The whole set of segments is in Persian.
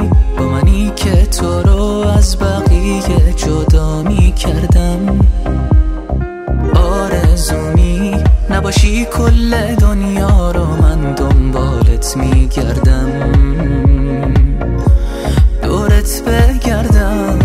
با منی که تو رو از بقیه جدا می کردم. آرزومی نباشی کل دنیا رو من دنبالت می گردم، دورت بگردم.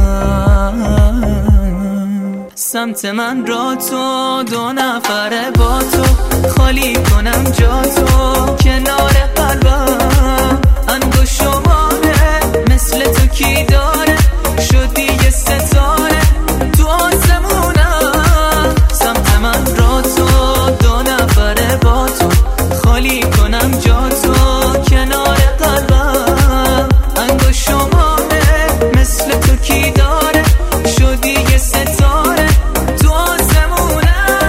سمت من را تو، دو نفره با تو، خالی کنم جا تو کنار قلبم. انگو شماره مثل تو کی داره، شدی یه ستاره تو آسمونم. سمت من را تو، دو نفره با تو، خالی کنم جا تو کنار قلبم. انگو شماره مثل تو کی داره، شدی یه ستاره تو آسمونم.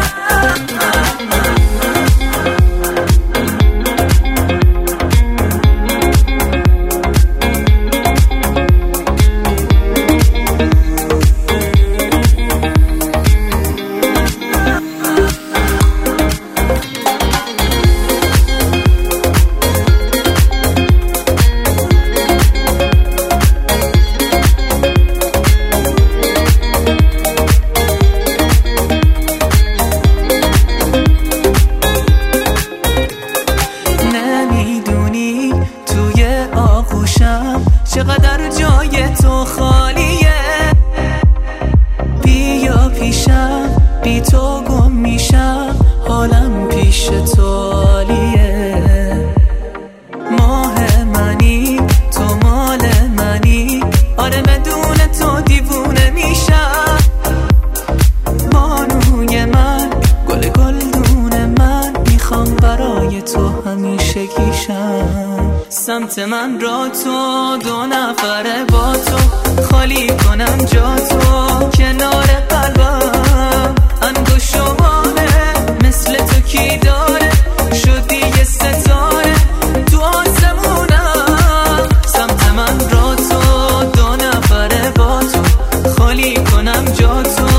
چقدر جای تو خالیه، بیا پیشم، بی تو گم میشم، حالم پیش تو عالیه. ماه منی تو مال منی، آره بدون تو دیوونه میشم. بانوی من، گل گلدون من، میخوام برای تو همیشه گیشم. سمت من را تو، دو نفره با تو، خالی کنم جا تو کنار قلبم. انگو شماره مثل تو کی داره، شدی یه ستاره تو آسمونم. سمت من را تو، دو نفره با تو، خالی کنم جا تو